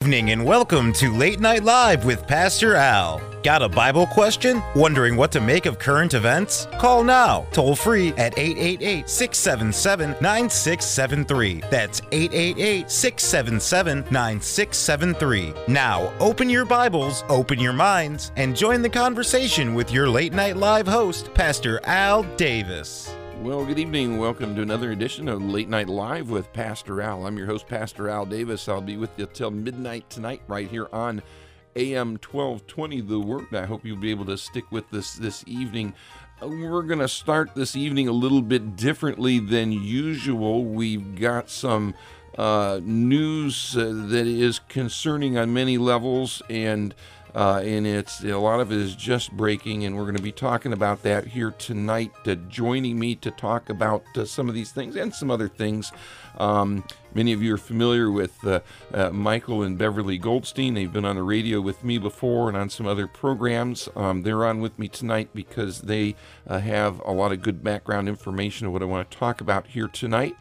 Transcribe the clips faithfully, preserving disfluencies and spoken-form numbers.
evening and welcome to Late Night Live with Pastor Al. Got a Bible question? Wondering what to make of current events? Call now, toll free at eight eight eight, six seven seven, nine six seven three. That's eight eight eight, six seven seven, nine six seven three. Now, open your Bibles, open your minds, and join the conversation with your Late Night Live host, Pastor Al Davis. Well, good evening. Welcome to another edition of Late Night Live with Pastor Al. I'm your host, Pastor Al Davis. I'll be with you till midnight tonight right here on A M twelve twenty The Word. I hope you'll be able to stick with us this evening. Uh, we're going to start this evening a little bit differently than usual. We've got some uh, news uh, that is concerning on many levels, and Uh, and it's a lot of it is just breaking, and we're going to be talking about that here tonight. Uh, joining me to talk about uh, some of these things and some other things. Um, many of you are familiar with uh, uh, Michael and Beverly Goldstein. They've been on the radio with me before and on some other programs. Um, they're on with me tonight because they uh, have a lot of good background information of what I want to talk about here tonight.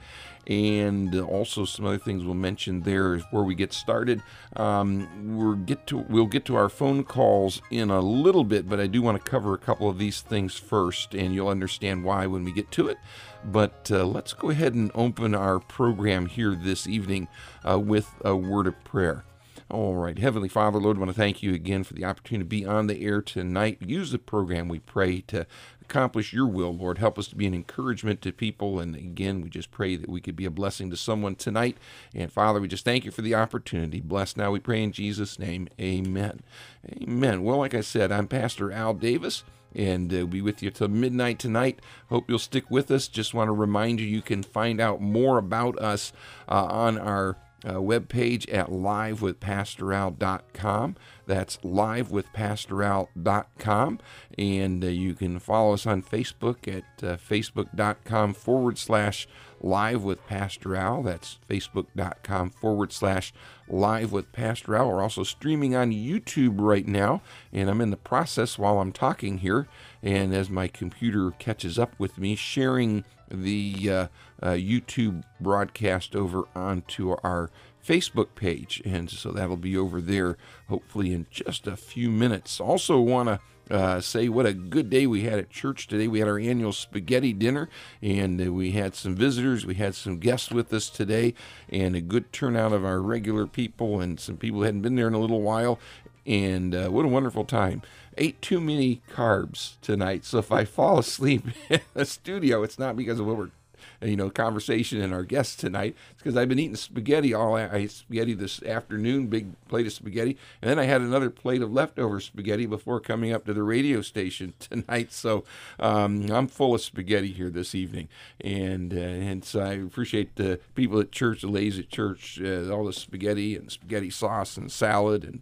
And also some other things we'll mention there before we get started. Um, we'll get to we'll get to our phone calls in a little bit, but I do want to cover a couple of these things first, and you'll understand why when we get to it. But uh, let's go ahead and open our program here this evening uh, with a word of prayer. All right. Heavenly Father, Lord, I want to thank you again for the opportunity to be on the air tonight. Use the program, we pray, to accomplish your will, Lord. Help us to be an encouragement to people. And again, we just pray that we could be a blessing to someone tonight. And Father, we just thank you for the opportunity. Bless now, we pray in Jesus' name. Amen. Amen. Well, like I said, I'm Pastor Al Davis, and uh, we'll be with you till midnight tonight. Hope you'll stick with us. Just want to remind you, you can find out more about us uh, on our Uh, webpage at live with pastor al dot com. That's live with pastor al dot com. And uh, you can follow us on Facebook at uh, facebook.com forward slash live with Pastor Al. That's facebook.com forward slash live with Pastor Al. We're also streaming on YouTube right now, and I'm in the process while I'm talking here, and as my computer catches up with me, sharing the uh, uh, YouTube broadcast over onto our Facebook page, and so that'll be over there hopefully in just a few minutes. Also want to Uh, say what a good day we had at church today. We had our annual spaghetti dinner, and uh, we had some visitors. We had some guests with us today, and a good turnout of our regular people, and some people who hadn't been there in a little while. And uh, what a wonderful time. Ate too many carbs tonight, so if I fall asleep in the studio, it's not because of what we're you know, conversation and our guests tonight. It's because I've been eating spaghetti all, I ate spaghetti this afternoon, big plate of spaghetti, and then I had another plate of leftover spaghetti before coming up to the radio station tonight. So um, I'm full of spaghetti here this evening, and uh, and so I appreciate the people at church, the ladies at church, uh, all the spaghetti and spaghetti sauce and salad and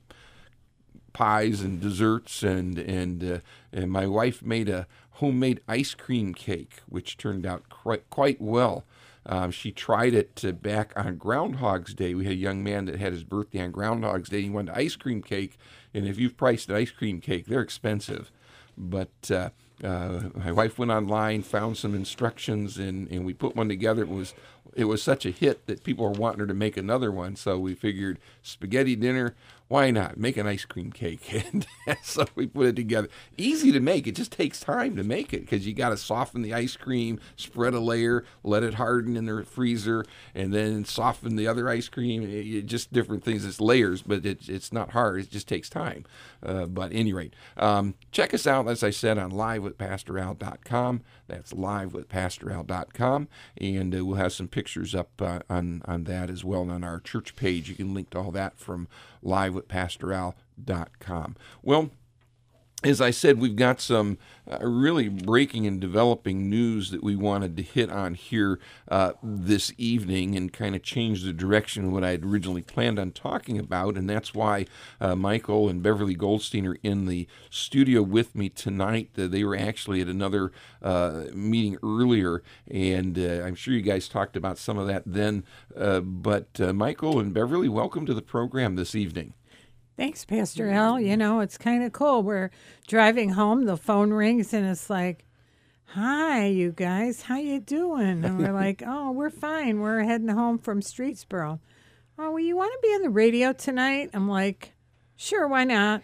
pies and desserts, and and uh, and my wife made a homemade ice cream cake, which turned out quite quite well. Um, she tried it uh, back on Groundhog's Day. We had a young man that had his birthday on Groundhog's Day. He wanted ice cream cake, and if you've priced an ice cream cake, they're expensive. But uh, uh, my wife went online, found some instructions, and, and we put one together. It was it was such a hit that people were wanting her to make another one. So we figured spaghetti dinner, why not make an ice cream cake? And so we put it together. Easy to make. It just takes time to make it because you got to soften the ice cream, spread a layer, let it harden in the freezer, and then soften the other ice cream. It, it, just different things. It's layers, but it, it's not hard. It just takes time. Uh, but at any rate, um, check us out, as I said, on live with pastor al dot com. That's live with pastor al dot com. And uh, we'll have some pictures up uh, on, on that as well on our church page. You can link to all that from live with pastor al dot com. Well, as I said, we've got some uh, really breaking and developing news that we wanted to hit on here uh, this evening and kind of change the direction of what I had originally planned on talking about. And that's why uh, Michael and Beverly Goldstein are in the studio with me tonight. Uh, they were actually at another uh, meeting earlier, and uh, I'm sure you guys talked about some of that then. Uh, but uh, Michael and Beverly, welcome to the program this evening. Thanks, Pastor Al. You know, it's kind of cool. We're driving home, the phone rings, and it's like, hi, you guys, how you doing? And we're like, oh, we're fine. We're heading home from Streetsboro. oh, well, you want to be on the radio tonight? I'm like, sure, why not?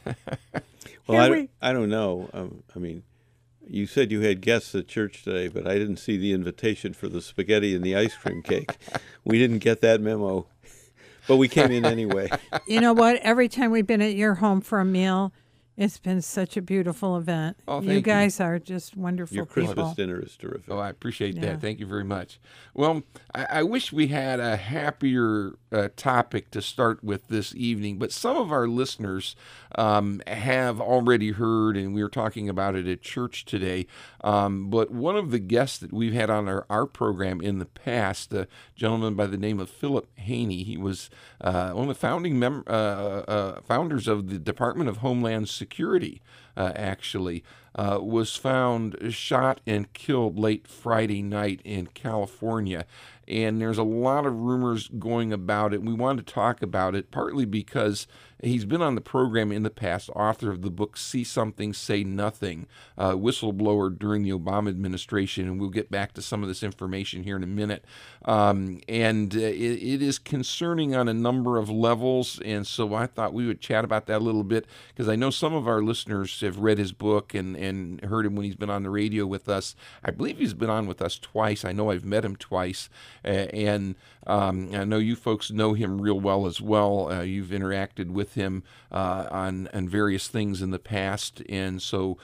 Well, I, we- don't- I don't know. Um, I mean, you said you had guests at church today, but I didn't see the invitation for the spaghetti and the ice cream cake. We didn't get that memo, but we came in anyway. You know what? Every time we've been at your home for a meal, it's been such a beautiful event. Oh, you thank you. guys are just wonderful Your people. Christmas dinner is terrific. Oh, I appreciate Yeah. that. Thank you very much. Well, I, I wish we had a happier uh, topic to start with this evening, but some of our listeners um, have already heard, and we were talking about it at church today. Um, but one of the guests that we've had on our, our program in the past, a gentleman by the name of Philip Haney, he was uh, one of the founding mem- uh, uh, founders of the Department of Homeland Security, uh, actually. Uh, was found shot and killed late Friday night in California. And there's a lot of rumors going about it. We wanted to talk about it partly because he's been on the program in the past, author of the book See Something, Say Nothing, uh, whistleblower during the Obama administration, and we'll get back to some of this information here in a minute. Um, and uh, it, it is concerning on a number of levels, and so I thought we would chat about that a little bit because I know some of our listeners have read his book and, and heard him when he's been on the radio with us. I believe he's been on with us twice. I know I've met him twice. Uh, and um, I know you folks know him real well as well. Uh, you've interacted with him uh, on, on various things in the past. And so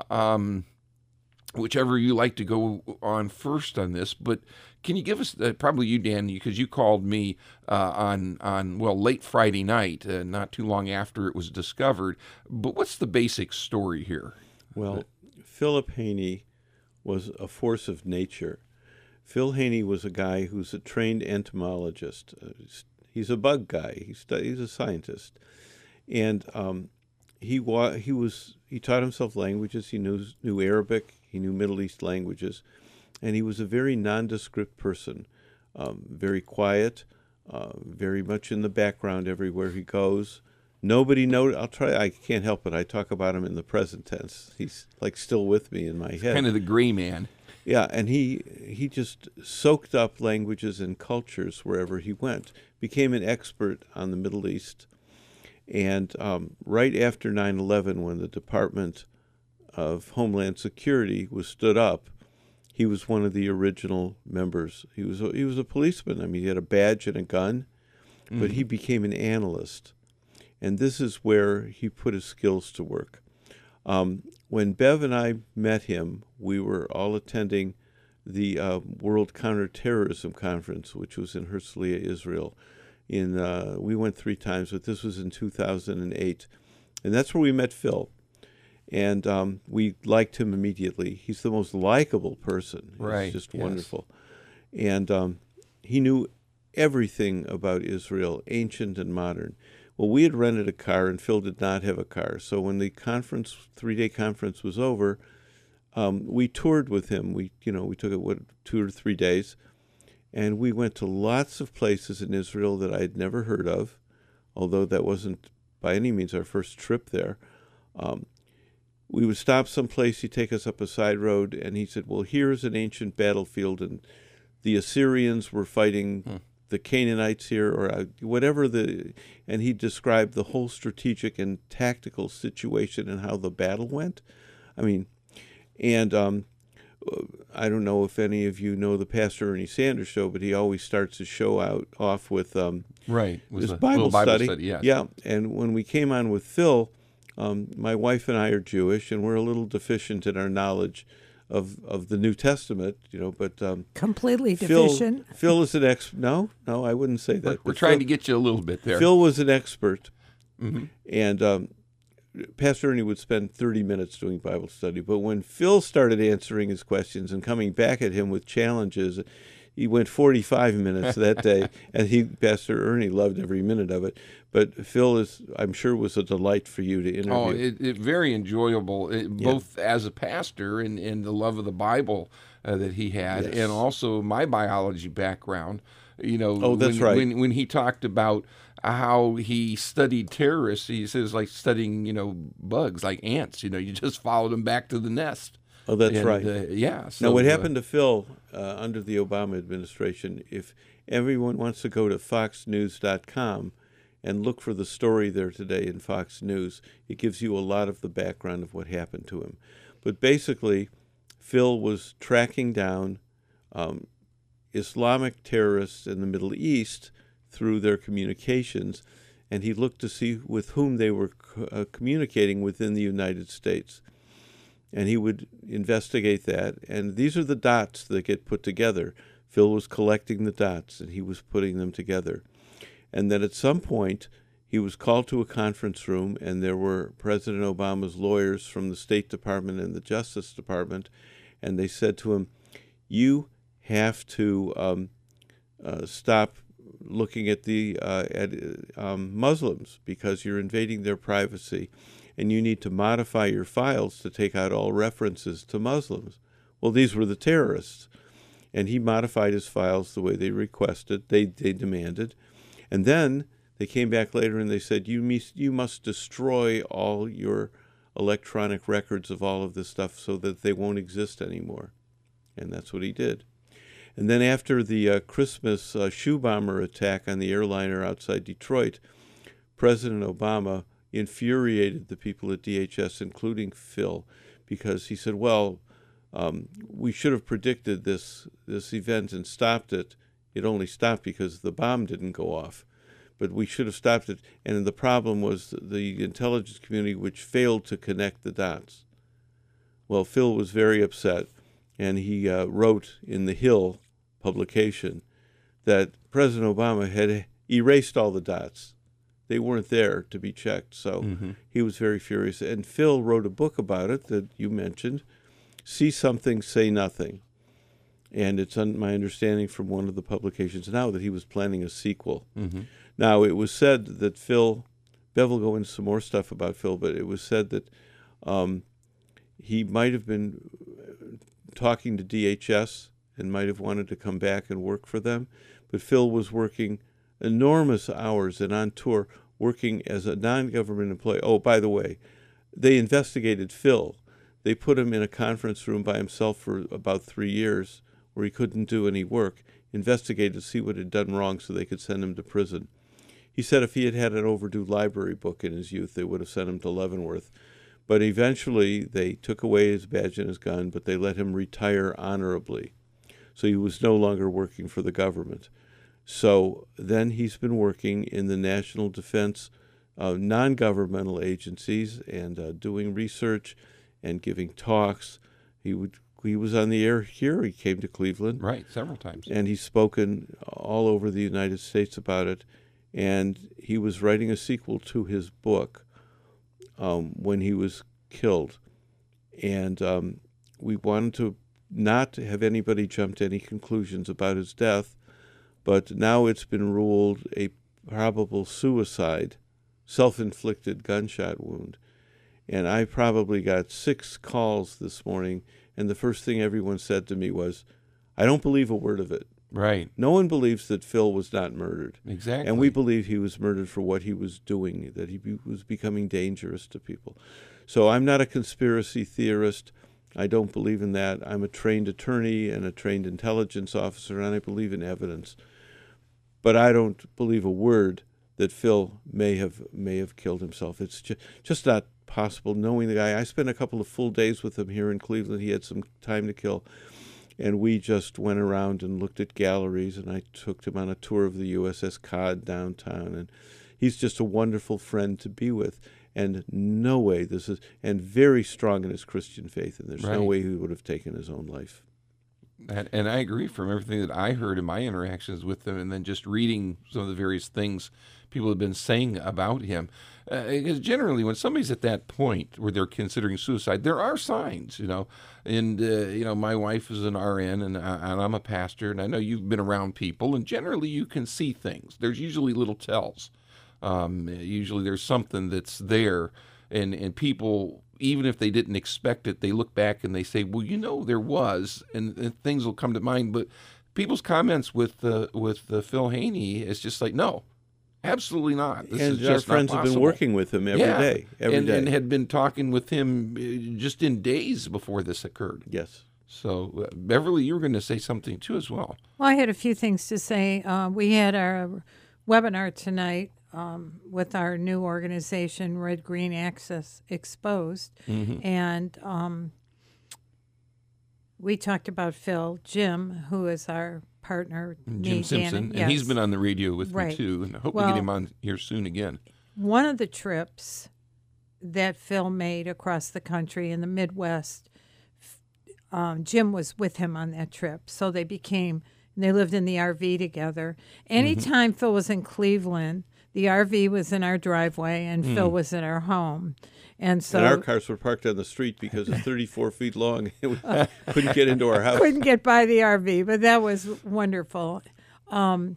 um, whichever you like to go on first on this, but can you give us, uh, probably you, Dan, because you called me uh, on, on, well, late Friday night, uh, not too long after it was discovered. But what's the basic story here? Well, Philip Haney was a force of nature. Phil Haney was a guy who's a trained entomologist. Uh, he's a bug guy. He's, he's a scientist, and um, he wa- he was he taught himself languages. He knew knew Arabic. He knew Middle East languages, and he was a very nondescript person, um, very quiet, uh, very much in the background everywhere he goes. Nobody know. I'll try. I can't help it. I talk about him in the present tense. He's like still with me in my head. Kind of the gray man. Yeah, and he he just soaked up languages and cultures wherever he went. Became an expert on the Middle East, and um, right after nine eleven, when the Department of Homeland Security was stood up, he was one of the original members. He was a, he was a policeman. I mean, he had a badge and a gun, mm-hmm. but he became an analyst, and this is where he put his skills to work. Um, when Bev and I met him, we were all attending the uh, World Counterterrorism Conference, which was in Herzliya, Israel. In uh, we went three times, but this was in two thousand eight, and that's where we met Phil. And um, we liked him immediately. He's the most likable person. He's right. just yes. wonderful. And um, he knew everything about Israel, ancient and modern. Well, we had rented a car, and Phil did not have a car. So when the conference, three-day conference was over, um, we toured with him. We, you know, we took it what, two or three days, and we went to lots of places in Israel that I had never heard of, although that wasn't by any means our first trip there. Um, we would stop someplace. He'd take us up a side road, and he said, "Well, here's an ancient battlefield, and the Assyrians were fighting." Hmm. the Canaanites here, or uh, whatever the, and he described the whole strategic and tactical situation and how the battle went. I mean, and um, I don't know if any of you know the Pastor Ernie Sanders show, but he always starts his show out off with um, right his a Bible, Bible study. study. Yes. Yeah, and when we came on with Phil, um, my wife and I are Jewish, and we're a little deficient in our knowledge of of the New Testament, you know, but um, completely Phil, deficient. Phil is an ex. No, no, I wouldn't say that. We're, we're But trying Phil, to get you a little bit there. Phil was an expert, mm-hmm. and um, Pastor Ernie would spend thirty minutes doing Bible study. But when Phil started answering his questions and coming back at him with challenges, he went forty-five minutes that day, and he, Pastor Ernie, loved every minute of it. But Phil is, I'm sure, was a delight for you to interview. Oh, it, it very enjoyable, it, Yeah. both as a pastor and, and the love of the Bible uh, that he had, Yes. and also my biology background. You know, Oh, that's when, right. When, when he talked about how he studied terrorists, he says like studying, you know, bugs like ants. You know, you just followed them back to the nest. Oh, that's And, right. Uh, yeah. So, Now, what uh, happened to Phil uh, under the Obama administration, if everyone wants to go to fox news dot com and look for the story there today in Fox News, it gives you a lot of the background of what happened to him. But basically, Phil was tracking down um, Islamic terrorists in the Middle East through their communications, and he looked to see with whom they were co- uh, communicating within the United States. And he would investigate that, and these are the dots that get put together. Phil was collecting the dots, and he was putting them together. And then at some point, he was called to a conference room, and there were President Obama's lawyers from the State Department and the Justice Department, and they said to him, you have to um, uh, stop looking at the uh, at um, Muslims because you're invading their privacy, and you need to modify your files to take out all references to Muslims. Well, these were the terrorists, and he modified his files the way they requested, they they demanded, and then they came back later and they said, you must, you must destroy all your electronic records of all of this stuff so that they won't exist anymore. And that's what he did. And then after the uh, Christmas uh, shoe bomber attack on the airliner outside Detroit, President Obama infuriated the people at D H S, including Phil, because he said, well, um, we should have predicted this, this event and stopped it. It only stopped because the bomb didn't go off. But we should have stopped it. And the problem was the intelligence community, which failed to connect the dots. Well, Phil was very upset, and he uh, wrote in the Hill publication that President Obama had erased all the dots. They weren't there to be checked. So mm-hmm. he was very furious. And Phil wrote a book about it that you mentioned, See Something, Say Nothing. And it's on my understanding from one of the publications now that he was planning a sequel. Mm-hmm. Now, it was said that Phil, Bev will go into some more stuff about Phil, but it was said that um, he might have been talking to D H S and might have wanted to come back and work for them. But Phil was working enormous hours and on tour, working as a non-government employee. Oh, by the way, they investigated Phil. They put him in a conference room by himself for about three years where he couldn't do any work, investigated to see what had done wrong so they could send him to prison. He said if he had had an overdue library book in his youth, they would have sent him to Leavenworth. But eventually they took away his badge and his gun, but they let him retire honorably. So he was no longer working for the government. So then he's been working in the national defense uh, non-governmental agencies and uh, doing research and giving talks. He would he was on the air here. He came to Cleveland. Right, several times. And he's spoken all over the United States about it. And he was writing a sequel to his book um, when he was killed. And um, we wanted to not have anybody jump to any conclusions about his death, but now it's been ruled a probable suicide, self-inflicted gunshot wound. And I probably got six calls this morning, and the first thing everyone said to me was, I don't believe a word of it. Right. No one believes that Phil was not murdered. Exactly. And we believe he was murdered for what he was doing, that he be, was becoming dangerous to people. So I'm not a conspiracy theorist. I don't believe in that. I'm a trained attorney and a trained intelligence officer, and I believe in evidence. But I don't believe a word that Phil may have may have killed himself. It's just, just not possible knowing the guy. I spent a couple of full days with him here in Cleveland. He had some time to kill. And we just went around and looked at galleries, and I took him on a tour of the U S S Cod downtown. And he's just a wonderful friend to be with. And no way this is, and very strong in his Christian faith, and there's right. no way he would have taken his own life. And, and I agree from everything that I heard in my interactions with him, and then just reading some of the various things people have been saying about him. Uh, because generally, when somebody's at that point where they're considering suicide, there are signs, you know. And, uh, you know, my wife is an R N, and, I, and I'm a pastor, and I know you've been around people, and generally you can see things. There's usually little tells. Um, usually there's something that's there, and, and people, even if they didn't expect it, they look back and they say, well, you know, there was, and, and things will come to mind. But people's comments with uh, with uh, Phil Haney is just like, no, Absolutely not. This and is our just friends not have been possible. working with him every yeah. day, every and, day. and had been talking with him uh, just in days before this occurred. Yes. So, uh, Beverly, you were going to say something too as well. Well, I had a few things to say. Uh, we had our webinar tonight um, with our new organization, Red Green Access Exposed, Mm-hmm. and um, we talked about Phil, Jim, who is our partner, Jim me, Simpson, Dan, and he's yes. been on the radio with Right. me too, and I hope we Well- get him on here soon again. One of the trips that Phil made across the country in the Midwest, um, Jim was with him on that trip. So they became, they lived in the R V together. Anytime Mm-hmm. Phil was in Cleveland, the R V was in our driveway and Phil was in our home. And so and our cars were parked on the street because it's thirty-four feet long. We couldn't get into our house. couldn't get by the R V, but that was wonderful. Um,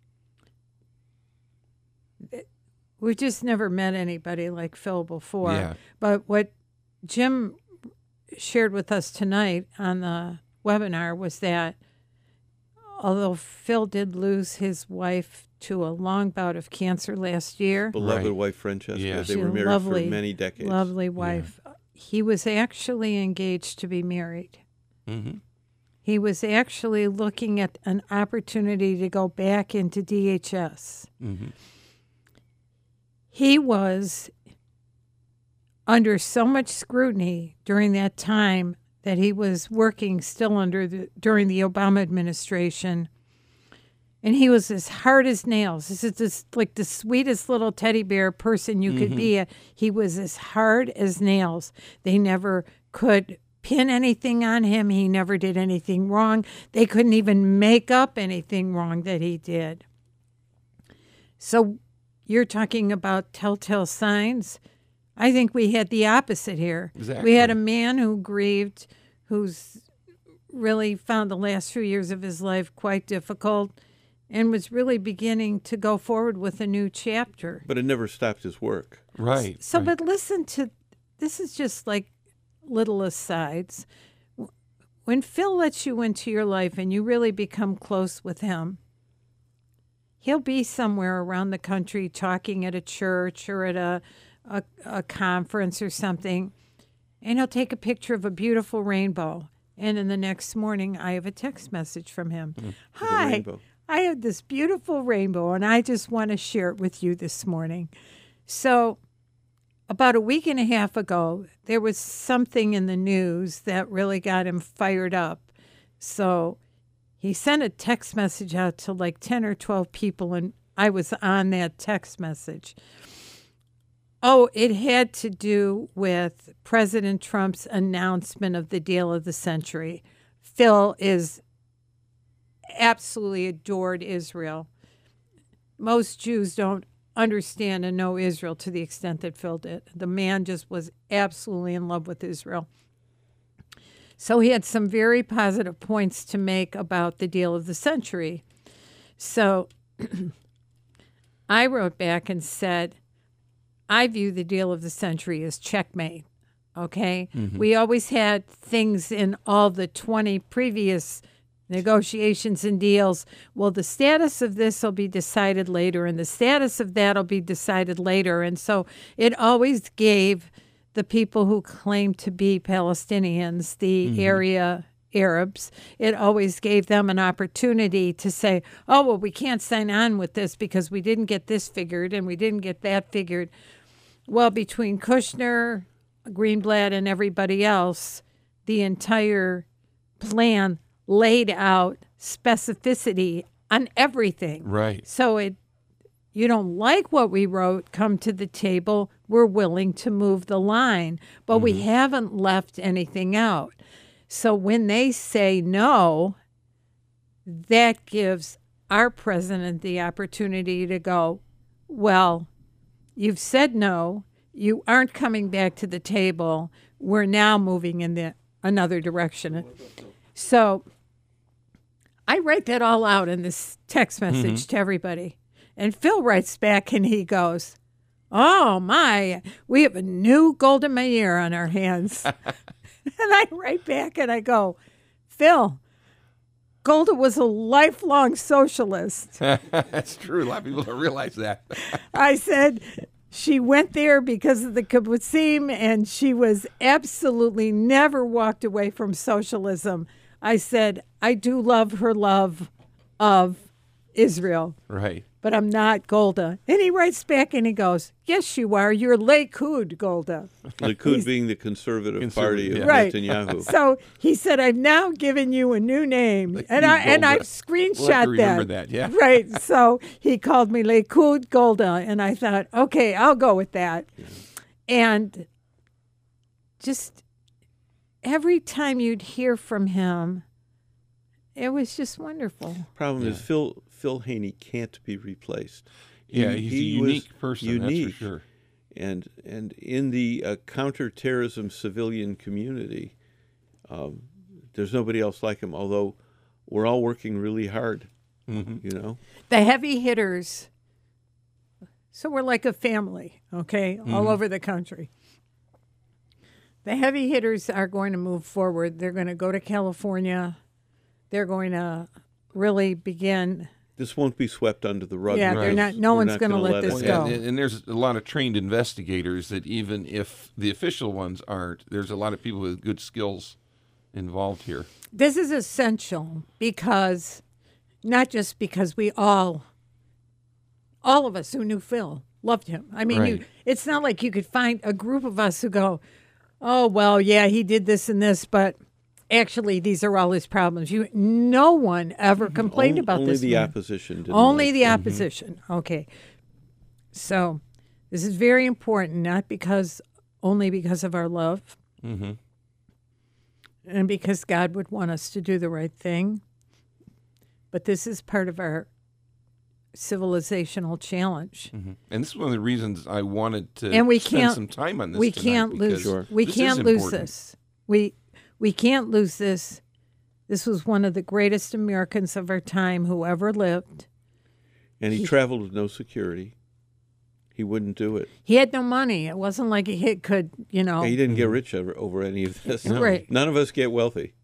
we've just never met anybody like Phil before. Yeah. But what Jim shared with us tonight on the webinar was that although Phil did lose his wife to a long bout of cancer last year, Beloved Right. wife Francesca. Yeah. They She's were a married lovely, for many decades. lovely wife, he was actually engaged to be married. Mm-hmm. He was actually looking at an opportunity to go back into D H S. Mm-hmm. He was under so much scrutiny during that time that he was working still under the during the Obama administration. And he was as hard as nails. This is just like the sweetest little teddy bear person you could be. He was as hard as nails. They never could pin anything on him. He never did anything wrong. They couldn't even make up anything wrong that he did. So you're talking about telltale signs. I think we had the opposite here. Exactly. We had a man who grieved, who's really found the last few years of his life quite difficult, and was really beginning to go forward with a new chapter. But it never stopped his work. Right. So, right. but listen to, this is just like little asides. When Phil lets you into your life and you really become close with him, he'll be somewhere around the country talking at a church or at a, a, a conference or something, and he'll take a picture of a beautiful rainbow. And in the next morning, I have a text message from him. Hi, rainbow. I have this beautiful rainbow, and I just want to share it with you this morning. So about a week and a half ago, there was something in the news that really got him fired up. So he sent a text message out to like ten or twelve people, and I was on that text message. Oh, it had to do with President Trump's announcement of the deal of the century. Phil is absolutely adored Israel. Most Jews don't understand and know Israel to the extent that Phil did. The man just was absolutely in love with Israel. So he had some very positive points to make about the deal of the century. So I wrote back and said, I view the deal of the century as checkmate, okay? Mm-hmm. We always had things in all the twenty previous negotiations and deals. Well, the status of this will be decided later, and the status of that will be decided later. And so it always gave the people who claim to be Palestinians, the mm-hmm. area Arabs, it always gave them an opportunity to say, oh, well, we can't sign on with this because we didn't get this figured and we didn't get that figured. Well, between Kushner, Greenblatt, and everybody else, the entire plan laid out specificity on everything. Right. So it, you don't like what we wrote, come to the table, we're willing to move the line, but mm-hmm. we haven't left anything out. So when they say no, that gives our president the opportunity to go, well, you've said no, you aren't coming back to the table, we're now moving in the another direction. So I write that all out in this text message mm-hmm. to everybody. And Phil writes back and he goes, oh my, we have a new Golda Meir on our hands. And I write back and I go, Phil, Golda was a lifelong socialist. That's true. A lot of people don't realize that. I said she went there because of the kibbutzim, and she was absolutely never walked away from socialism. I said, I do love her love of Israel, Right. but I'm not Golda. And he writes back and he goes, yes, you are. You're Likud, Golda. Likud being the conservative, Conservative, party of yeah. Right. Netanyahu. So he said, I've now given you a new name. Likud and I and Golda. I've We'll have screenshot to remember that, yeah. Right. So he called me Likud Golda. And I thought, okay, I'll go with that. Yeah. And just every time you'd hear from him, it was just wonderful. Problem Yeah. is, Phil Phil Haney can't be replaced. Yeah, He- he's he a was unique person, unique. that's for sure. And and in the uh, counterterrorism civilian community, um, there's nobody else like him. Although we're all working really hard, Mm-hmm. you know. The heavy hitters. So we're like a family, okay, all Mm-hmm. over the country. The heavy hitters are going to move forward. They're going to go to California. They're going to really begin. This won't be swept under the rug. Yeah, they're because not- no we're one's not gonna gonna let this it go. And, and there's a lot of trained investigators that even if the official ones aren't, there's a lot of people with good skills involved here. This is essential because, not just because we all, all of us who knew Phil loved him. I mean, you, Right. it's not like you could find a group of us who go, oh, well, yeah, he did this and this, but actually these are all his problems. You, no one ever complained On- about only this. the man. opposition didn't Only like the him. opposition. Okay. So this is very important, not because, only because of our love Mm-hmm. and because God would want us to do the right thing. But this is part of our civilizational challenge. Mm-hmm. And this is one of the reasons I wanted to And we spend can't- some time on this We tonight, can't lose. because Sure. We this can't is lose important. this. We we can't lose this. This was one of the greatest Americans of our time who ever lived. And he traveled with no security. He wouldn't do it. He had no money. It wasn't like he hit- could, you know. He didn't get rich over, over any of this. No. Right. None of us get wealthy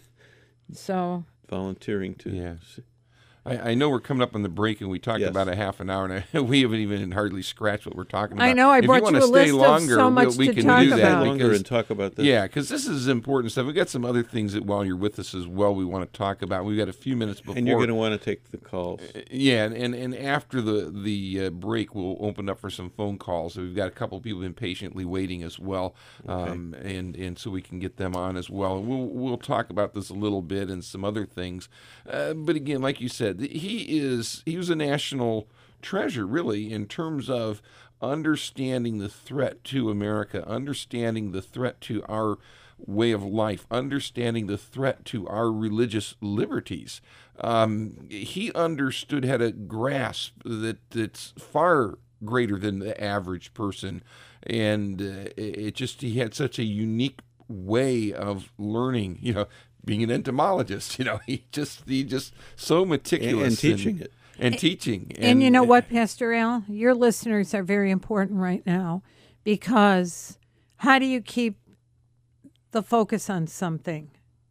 So volunteering to. Yeah. I, I know we're coming up on the break, and we talked Yes. about a half an hour, and I, we haven't even hardly scratched what we're talking about. I know, I if brought you want you to a stay list of longer, so we'll- much we to can talk do Stay that. about. longer because- and talk about this. Yeah, because this is important stuff. We've got some other things that while you're with us as well we want to talk about. We've got a few minutes before. And you're going to want to take the calls. Yeah, and, and, and after the, the uh, break, we'll open up for some phone calls. So we've got a couple of people been patiently waiting as well, um, and, and so we can get them on as well. And we'll, we'll talk about this a little bit and some other things. Uh, but again, like you said, he is he was a national treasure, really, in terms of understanding the threat to America, understanding the threat to our way of life, understanding the threat to our religious liberties. Um, he understood, had a grasp that that's far greater than the average person, and uh, it just he had such a unique way of learning. You know, being an entomologist. You know, he just he just so And, meticulous and teaching it. and teaching. And you know what, Pastor Al? Your listeners are very important right now because how do you keep the focus on something?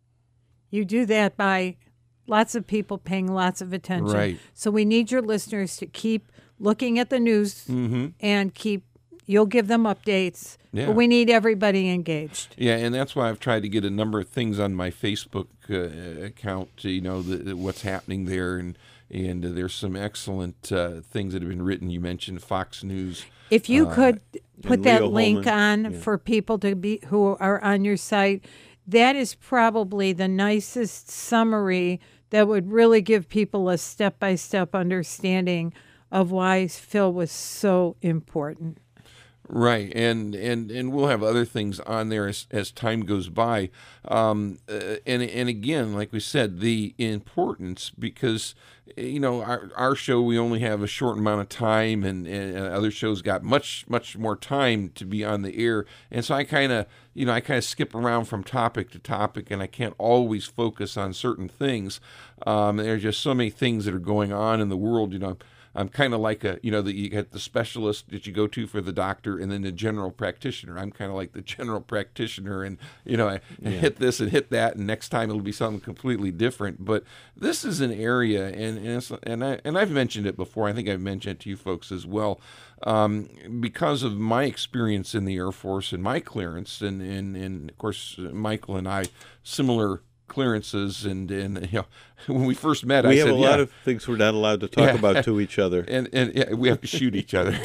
You do that by lots of people paying lots of attention. Right. So we need your listeners to keep looking at the news Mm-hmm. and keep, you'll give them updates. Yeah. But we need everybody engaged. Yeah, and that's why I've tried to get a number of things on my Facebook uh, account, you know, the, the, what's happening there, and and uh, there's some excellent uh, things that have been written. You mentioned Fox News. If you Uh, could put and that Leo link Holman, on yeah. for people to be who are on your site, that is probably the nicest summary that would really give people a step-by-step understanding of why Phil was so important. Right, and, and, and we'll have other things on there as, as time goes by. Um, uh, and and again, like we said, the importance, because you know our our show, we only have a short amount of time, and, and other shows got much much more time to be on the air, and so I kind of you know I kind of skip around from topic to topic, and I can't always focus on certain things. Um, there's just so many things that are going on in the world, you know. I'm kind of like a, you know, that you get the specialist that you go to for the doctor and then the general practitioner. I'm kind of like the general practitioner, and, you know, I, I Yeah. hit this and hit that, and next time it'll be something completely different. But this is an area, and and, it's, and, I, and I've mentioned it before. I think I've mentioned it to you folks as well. Um, because of my experience in the Air Force and my clearance, and, and, and of course, Michael and I, similar clearances, and, and you know, when we first met, We I have said, a lot yeah. of things we're not allowed to talk Yeah. about to each other. and and yeah, we have to shoot each other,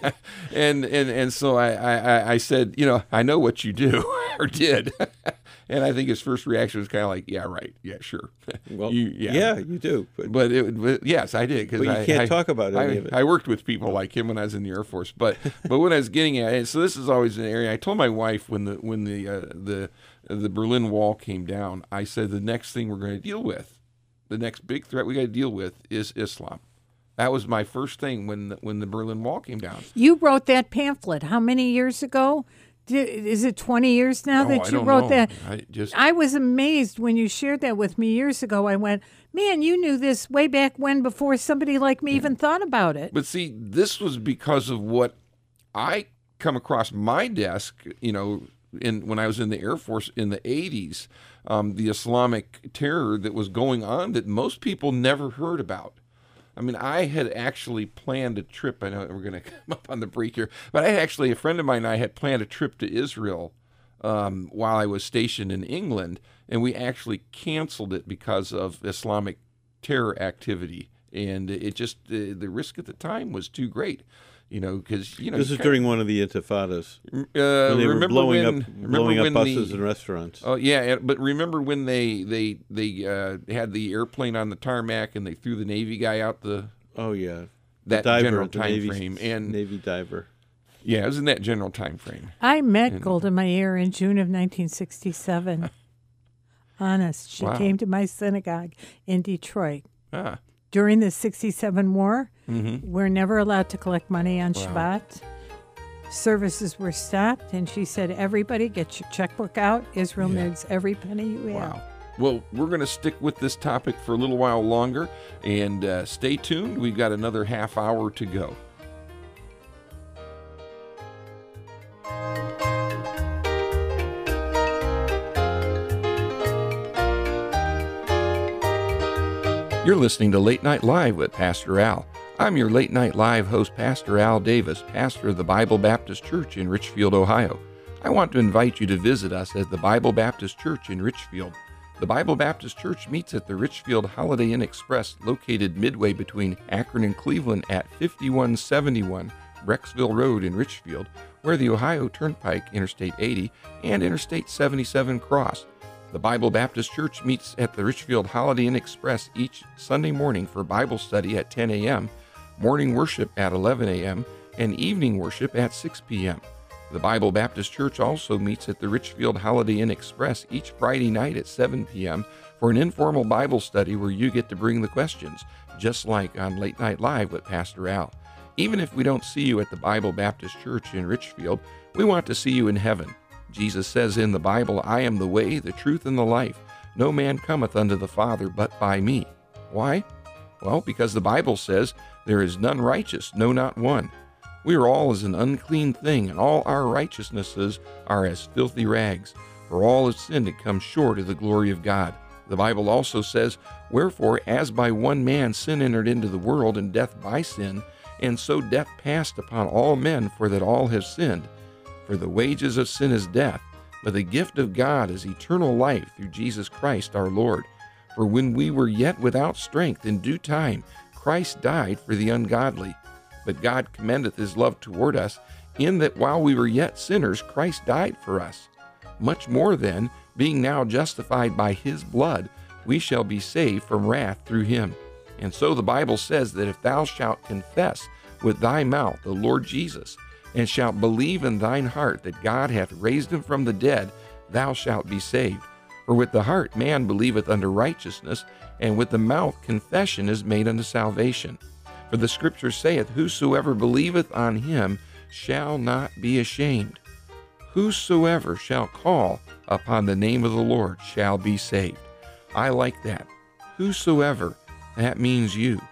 and and and so I, I I said, you know, I know what you do or did, and I think his first reaction was kind of like, yeah, right, yeah, sure, Well, You- yeah. you do. But, but it but yes, I did, because but you I, can't I, talk about I, any of it. I worked with people like him when I was in the Air Force, but but what I was getting at, and so this is always an area. I told my wife when the when the uh, the the Berlin Wall came down, I said the next thing we're going to deal with, the next big threat we got to deal with is Islam. That was my first thing when the, when the Berlin Wall came down. You wrote that pamphlet how many years ago? Did, is it twenty years now Oh, that I you don't wrote know. that? I just I was amazed when you shared that with me years ago. I went, man, you knew this way back when, before somebody like me even thought about it. But see, this was because of what I come across my desk, you know, in when I was in the Air Force in the eighties, um, the Islamic terror that was going on that most people never heard about. I mean, I had actually planned a trip. I know we're going to come up on the break here, but I had actually, a friend of mine and I had planned a trip to Israel um, while I was stationed in England, and we actually canceled it because of Islamic terror activity. And it just, uh, the risk at the time was too great, you know, because, you know. This you is kinda- during one of the intifadas Uh, when they were remember blowing when, up remember blowing up when buses the, and restaurants. Oh yeah, and- but remember when they they they uh, had the airplane on the tarmac and they threw the Navy guy out the Oh yeah, that the diver, general the time Navy, frame, and Navy diver. yeah, it was in that general time frame. I met Golda Meir in June of nineteen sixty-seven. Honest. She Wow. came to my synagogue in Detroit. Ah, During the sixty-seven war, mm-hmm. we're never allowed to collect money on Wow. Shabbat. Services were stopped, and she said, everybody get your checkbook out. Israel Yeah. needs every penny you have. Wow. Well, we're going to stick with this topic for a little while longer, and uh, stay tuned. We've got another half hour to go. You're listening to Late Night Live with Pastor Al. I'm your Late Night Live host, Pastor Al Davis, pastor of the Bible Baptist Church in Richfield, Ohio. I want to invite you to visit us at the Bible Baptist Church in Richfield. The Bible Baptist Church meets at the Richfield Holiday Inn Express, located midway between Akron and Cleveland at fifty-one seventy-one Brecksville Road in Richfield, where the Ohio Turnpike, Interstate eighty, and Interstate seventy-seven cross. The Bible Baptist Church meets at the Richfield Holiday Inn Express each Sunday morning for Bible study at ten a.m., morning worship at eleven a.m., and evening worship at six p.m. The Bible Baptist Church also meets at the Richfield Holiday Inn Express each Friday night at seven p.m. for an informal Bible study where you get to bring the questions, just like on Late Night Live with Pastor Al. Even if we don't see you at the Bible Baptist Church in Richfield, we want to see you in heaven. Jesus says in the Bible, I am the way, the truth, and the life. No man cometh unto the Father but by me. Why? Well, because the Bible says, there is none righteous, no, not one. We are all as an unclean thing, and all our righteousnesses are as filthy rags. For all have sinned and come short of the glory of God. The Bible also says, wherefore, as by one man sin entered into the world, and death by sin, and so death passed upon all men, for that all have sinned. For the wages of sin is death, but the gift of God is eternal life through Jesus Christ our Lord. For when we were yet without strength, in due time Christ died for the ungodly. But God commendeth his love toward us, in that while we were yet sinners, Christ died for us. Much more then, being now justified by his blood, we shall be saved from wrath through him. And so the Bible says that if thou shalt confess with thy mouth the Lord Jesus, and shalt believe in thine heart that God hath raised him from the dead, thou shalt be saved. For with the heart man believeth unto righteousness, and with the mouth confession is made unto salvation. For the Scripture saith, whosoever believeth on him shall not be ashamed. Whosoever shall call upon the name of the Lord shall be saved. I like that. Whosoever, that means you.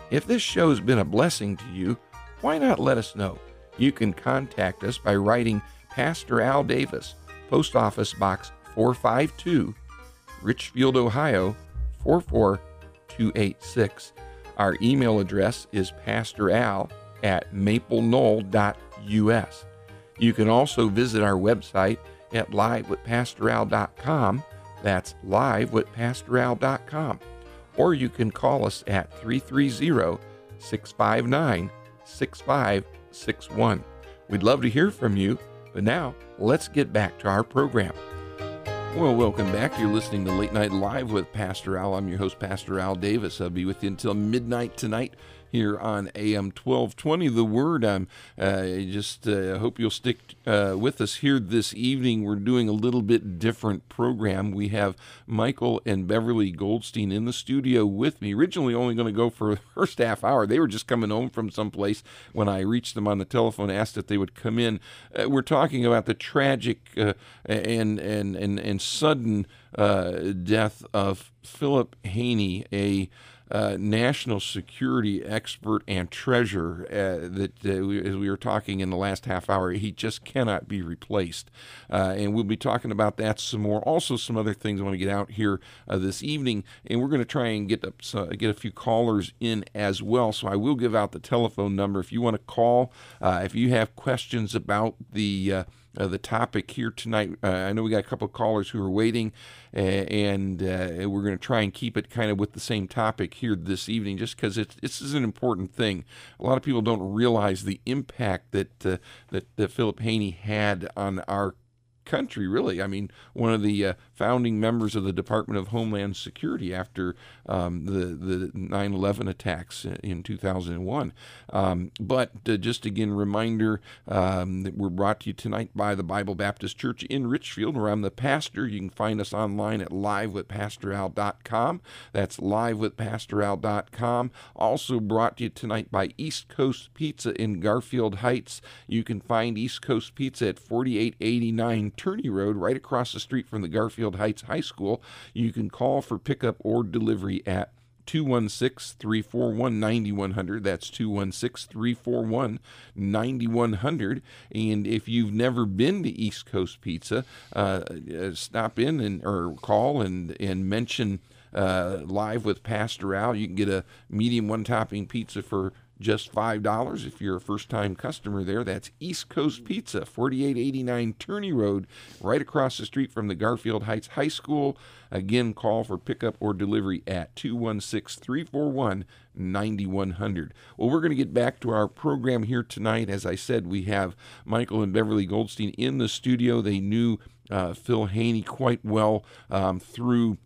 If this show has been a blessing to you, why not let us know? You can contact us by writing Pastor Al Davis, Post Office Box four five two, Richfield, Ohio four four two eight six. Our email address is pastoral at maple knoll dot u s. You can also visit our website at live with pastor al dot com. That's live with pastor al dot com. Or you can call us at three three zero, six five nine, six five six one. We'd love to hear from you, but now let's get back to our program. Well, welcome back. You're listening to Late Night Live with Pastor Al. I'm your host, Pastor Al Davis. I'll be with you until midnight tonight here on A M twelve twenty, The Word. I'm uh, just uh, hope you'll stick uh, with us here this evening. We're doing a little bit different program. We have Michael and Beverly Goldstein in the studio with me. Originally only going to go for the first half hour. They were just coming home from someplace when I reached them on the telephone, asked if they would come in. Uh, we're talking about the tragic uh, and, and, and, and sudden uh, death of Philip Haney, a Uh, national security expert and treasure uh, that, uh, we, as we were talking in the last half hour, he just cannot be replaced. Uh, and we'll be talking about that some more. Also, some other things I want to get out here uh, this evening, and we're going to try and get up, uh, get a few callers in as well. So I will give out the telephone number if you want to call. Uh, if you have questions about the uh, Uh, the topic here tonight. Uh, I know we got a couple of callers who are waiting, uh, and uh, we're going to try and keep it kind of with the same topic here this evening, just because it's this is an important thing. A lot of people don't realize the impact that uh, that, that Philip Haney had on our country, really. I mean, one of the uh, founding members of the Department of Homeland Security after um, the, the nine eleven attacks in two thousand one. Um, but uh, just again, reminder um, that we're brought to you tonight by the Bible Baptist Church in Richfield, where I'm the pastor. You can find us online at live with pastor al dot com. That's live with pastor al dot com. Also brought to you tonight by East Coast Pizza in Garfield Heights. You can find East Coast Pizza at forty-eight eighty-nine Turney Road, right across the street from the Garfield Heights High School. You can call for pickup or delivery at two one six, three four one, nine one zero zero. That's two one six, three four one, nine one zero zero. And if you've never been to East Coast Pizza, uh, stop in and or call and, and mention uh, Live with Pastor Al. You can get a medium one-topping pizza for just five dollars if you're a first-time customer there. That's East Coast Pizza, forty-eight eighty-nine Turney Road, right across the street from the Garfield Heights High School. Again, call for pickup or delivery at two one six, three four one, nine one zero zero. Well, we're going to get back to our program here tonight. As I said, we have Michael and Beverly Goldstein in the studio. They knew uh, Phil Haney quite well um, through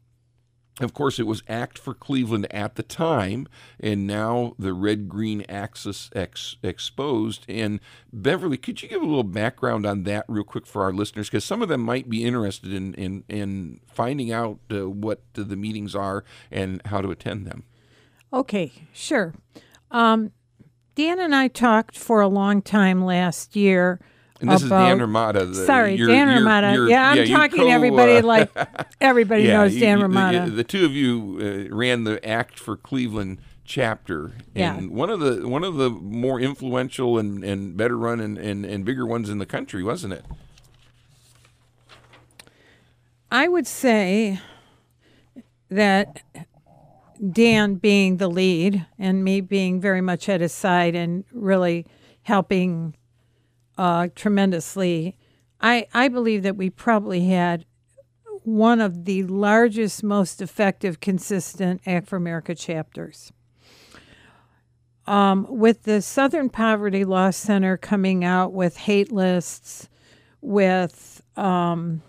Of course, it was Act for Cleveland at the time, and now the red-green axis ex- exposed. And Beverly, could you give a little background on that real quick for our listeners? Because some of them might be interested in, in, in finding out uh, what the meetings are and how to attend them. Okay, sure. Um, Dan and I talked for a long time last year. And this about, is Dan Ramada. The, sorry, you're, Dan you're, Ramada. You're, yeah, I'm yeah, talking co, to everybody uh, like everybody yeah, knows you, Dan you, Ramada. The, the two of you uh, ran the Act for Cleveland chapter, and yeah. one of the one of the more influential and, and better run and, and, and bigger ones in the country, wasn't it? I would say that Dan being the lead and me being very much at his side and really helping uh, tremendously, I, I believe that we probably had one of the largest, most effective, consistent Act for America chapters. Um, with the Southern Poverty Law Center coming out with hate lists, with um,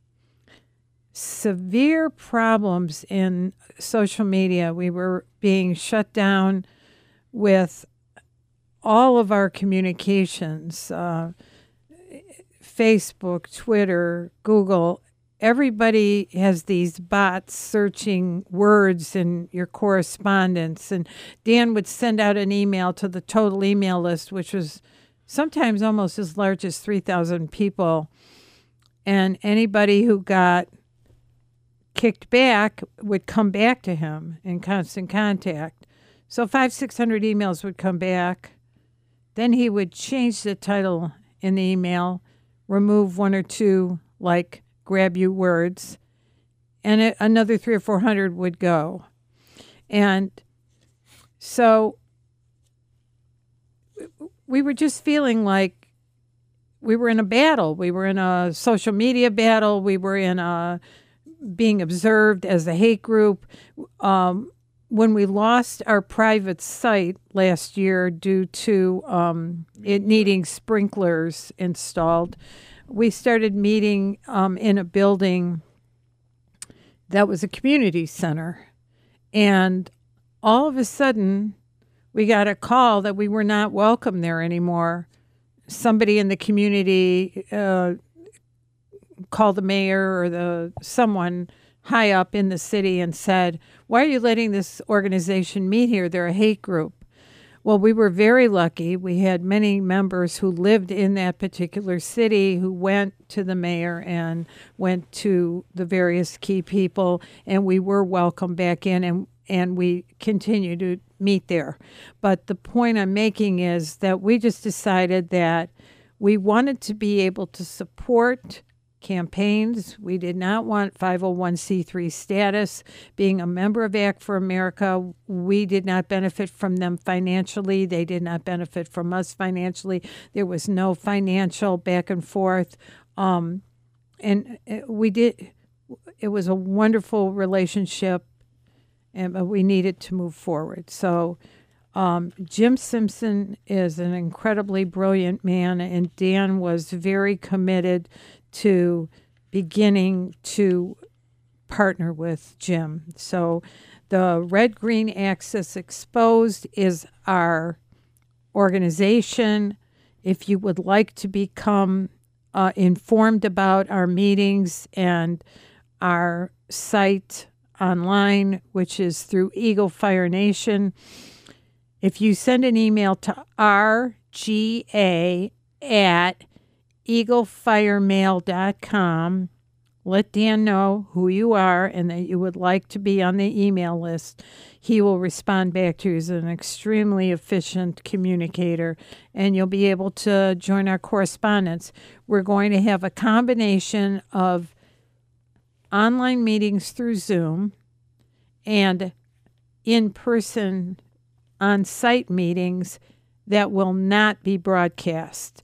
severe problems in social media, we were being shut down with all of our communications, uh, Facebook, Twitter, Google. Everybody has these bots searching words in your correspondence. And Dan would send out an email to the total email list, which was sometimes almost as large as three thousand people. And anybody who got kicked back would come back to him in constant contact. So five, six hundred emails would come back. Then he would change the title in the email, remove one or two, like grab you words, and it, another three or four hundred would go. And so we were just feeling like we were in a battle. We were in a social media battle. We were in a being observed as a hate group. Um, when we lost our private site last year due to um, it needing sprinklers installed, we started meeting um, in a building that was a community center. And all of a sudden, we got a call that we were not welcome there anymore. Somebody in the community uh, called the mayor or the someone high up in the city and said, "Why are you letting this organization meet here? They're a hate group." Well, we were very lucky. We had many members who lived in that particular city who went to the mayor and went to the various key people, and we were welcomed back in, and, and we continue to meet there. But the point I'm making is that we just decided that we wanted to be able to support campaigns. We did not want five oh one c three status. Being a member of Act for America, we did not benefit from them financially. They did not benefit from us financially. There was no financial back and forth. Um, and we did, it was a wonderful relationship, and but we needed to move forward. So um, Jim Simpson is an incredibly brilliant man, and Dan was very committed to beginning to partner with Jim. So the Red Green Axis Exposed is our organization. If you would like to become uh, informed about our meetings and our site online, which is through Eagle Fire Nation, if you send an email to r g a at eaglefiremail dot com, let Dan know who you are and that you would like to be on the email list. He will respond back to you. He's an extremely efficient communicator, and you'll be able to join our correspondence. We're going to have a combination of online meetings through Zoom and in-person on-site meetings that will not be broadcast.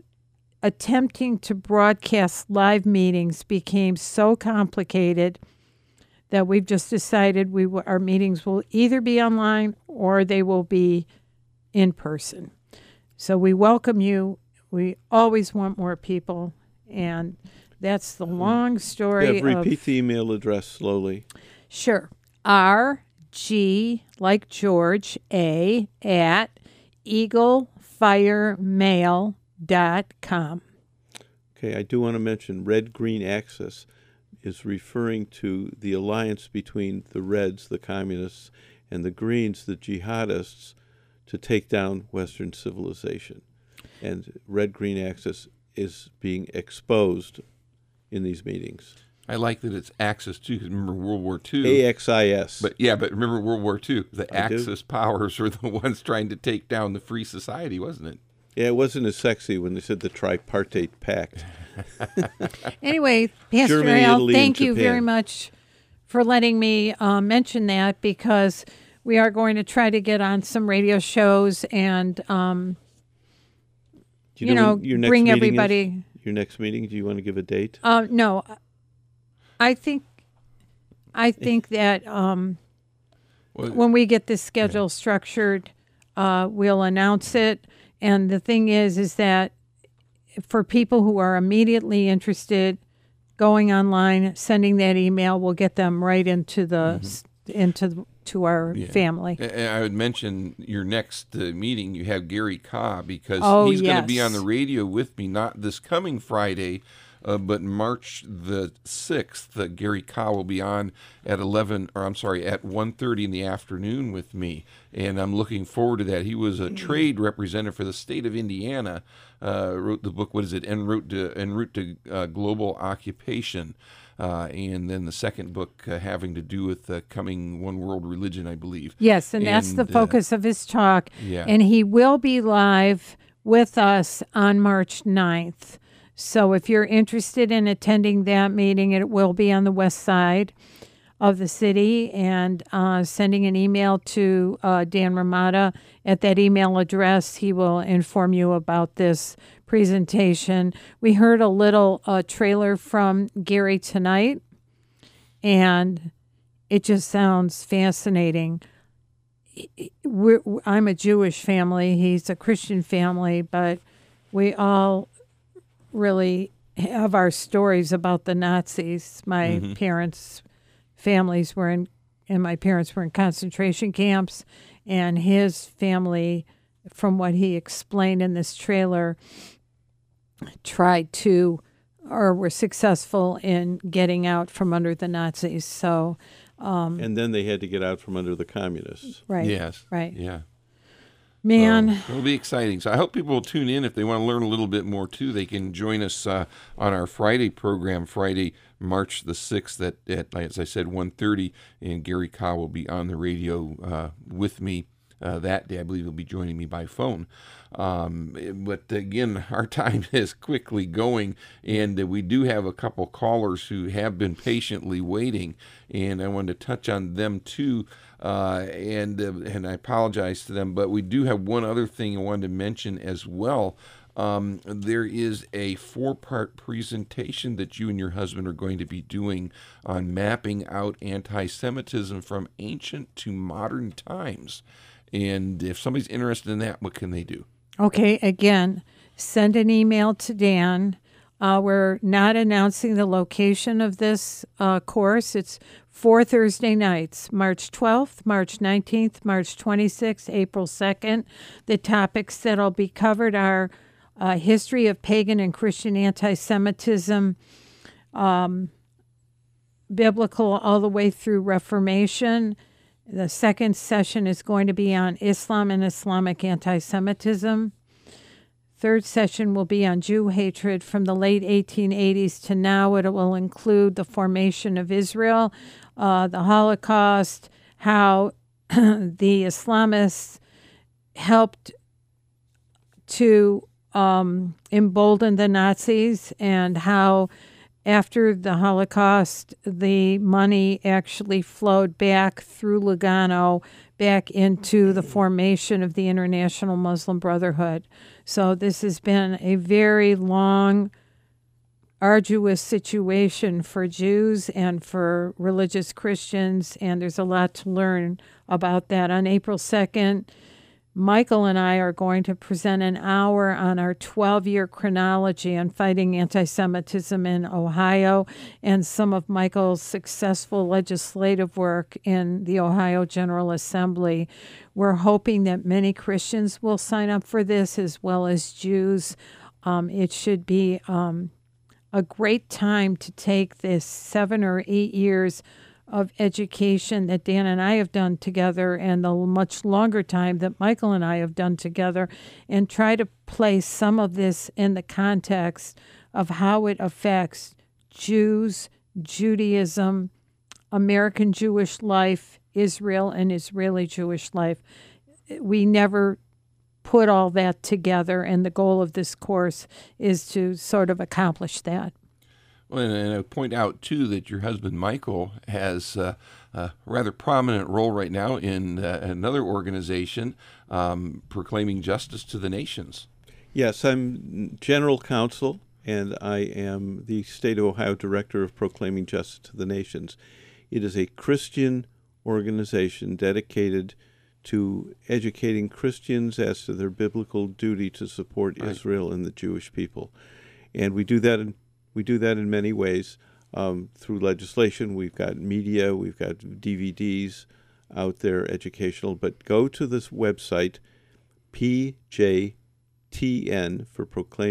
Attempting to broadcast live meetings became so complicated that we've just decided we w- our meetings will either be online or they will be in person. So we welcome you. We always want more people, and that's the long story. Yeah, repeat of, the email address slowly. Sure. R G, like George, A, at eaglefiremail dot com. Okay, I do want to mention Red Green Axis is referring to the alliance between the Reds, the communists, and the Greens, the jihadists, to take down Western civilization. And Red Green Axis is being exposed in these meetings. I like that it's Axis too, because remember World War Two. A X I S. But yeah, but remember World War Two. The I do. Axis powers were the ones trying to take down the free society, wasn't it? Yeah, it wasn't as sexy when they said the tripartite pact. Anyway, Pastor Germany, Al, Italy, thank and you Japan. very much for letting me uh, mention that, because we are going to try to get on some radio shows and, um, Do you, know, when your next bring meeting everybody. is? Your next meeting, do you want to give a date? Uh, no, I think, I think that um, Well, when we get this schedule structured, uh, we'll announce it. And the thing is, is that for people who are immediately interested, going online, sending that email will get them right into the mm-hmm. into the, to our Yeah. family. And I would mention your next uh, meeting, you have Gary Ka, because Oh, he's going to be yes. on the radio with me, not this coming Friday, Uh, but March the sixth, uh, Gary Kah will be on at eleven, or I'm sorry, at one thirty in the afternoon with me, and I'm looking forward to that. He was a trade representative for the state of Indiana, uh, wrote the book, what is it, En route to, En route to uh, Global Occupation, uh, and then the second book uh, having to do with uh, coming one world religion, I believe. Yes, and, and that's the focus uh, of his talk, yeah. and he will be live with us on March ninth. So if you're interested in attending that meeting, it will be on the west side of the city, and uh, sending an email to uh, Dan Ramada at that email address. He will inform you about this presentation. We heard a little uh, trailer from Gary tonight, and it just sounds fascinating. We're, I'm a Jewish family. He's a Christian family, but we all really have our stories about the Nazis. My mm-hmm. parents' families were in, and my parents were in concentration camps, and his family, from what he explained in this trailer, tried to, or were successful in getting out from under the Nazis. So, um, and then they had to get out from under the communists. Right. Yes. Right. Yeah. Man. So it'll be exciting. So I hope people will tune in if they want to learn a little bit more, too. They can join us uh, on our Friday program, Friday, March the sixth, at, at as I said, one thirty, and Gary Kah will be on the radio uh, with me uh, that day. I believe he'll be joining me by phone. Um, but again, our time is quickly going, and uh, we do have a couple callers who have been patiently waiting, and I wanted to touch on them, too. Uh, and uh, and I apologize to them, but we do have one other thing I wanted to mention as well. Um, there is a four-part presentation that you and your husband are going to be doing on mapping out anti-Semitism from ancient to modern times. And if somebody's interested in that, what can they do? Okay, again, send an email to Dan. Uh, we're not announcing the location of this uh, course. It's four Thursday nights, March twelfth, March nineteenth, March twenty-sixth, April second. The topics that will be covered are uh, history of pagan and Christian anti-Semitism, um, biblical all the way through Reformation. The second session is going to be on Islam and Islamic anti-Semitism. Third session will be on Jew hatred from the late eighteen eighties to now. It will include the formation of Israel, uh, the Holocaust, how the Islamists helped to um, embolden the Nazis, and how after the Holocaust, the money actually flowed back through Lugano back into the formation of the International Muslim Brotherhood. So this has been a very long, arduous situation for Jews and for religious Christians, and there's a lot to learn about that. On April second, Michael and I are going to present an hour on our twelve-year chronology on fighting anti-Semitism in Ohio and some of Michael's successful legislative work in the Ohio General Assembly. We're hoping that many Christians will sign up for this, as well as Jews. Um, it should be um, a great time to take this seven or eight years of education that Dan and I have done together, and the much longer time that Michael and I have done together, and try to place some of this in the context of how it affects Jews, Judaism, American Jewish life, Israel, and Israeli Jewish life. We never put all that together, and the goal of this course is to sort of accomplish that. Well, and I point out, too, that your husband, Michael, has uh, a rather prominent role right now in uh, another organization um, proclaiming justice to the nations. Yes, I'm general counsel, and I am the State of Ohio Director of Proclaiming Justice to the Nations. It is a Christian organization dedicated to educating Christians as to their biblical duty to support right. Israel and the Jewish people. And we do that in We do that in many ways um, through legislation. We've got media, we've got D V Ds out there, educational. But go to this website, P J T N for Proclaiming